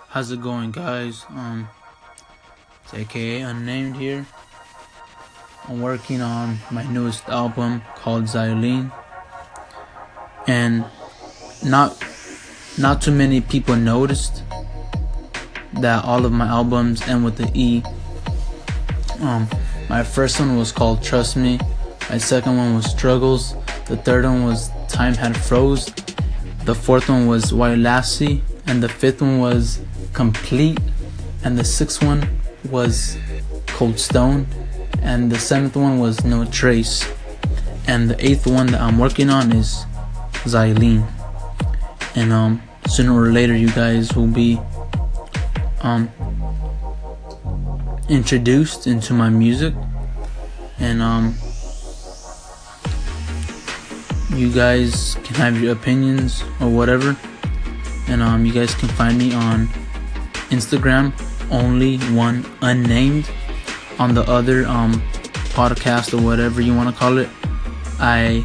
How's it going, guys? It's AKA Unnamed here. I'm working on my newest album called Xylene, and not too many people noticed that all of my albums end with the E. My first one was called Trust Me. My second one was Struggles. The third one was Time Had Froze. The fourth one was White Lassie, and the fifth one was Complete, and the sixth one was Cold Stone, and the seventh one was No Trace, and the eighth one that I'm working on is Xylene. And sooner or later you guys will be introduced into my music, and you guys can have your opinions or whatever, and you guys can find me on Instagram, only one unnamed. On the other podcast or whatever you want to call it, I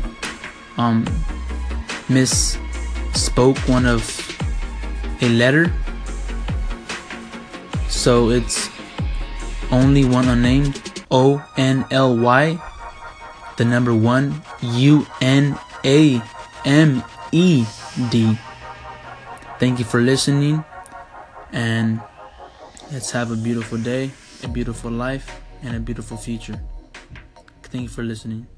misspoke one of a letter, so it's only one unnamed, ONLY, the number 1 UNAMED. Thank you for listening, and let's have a beautiful day, a beautiful life, and a beautiful future. Thank you for listening.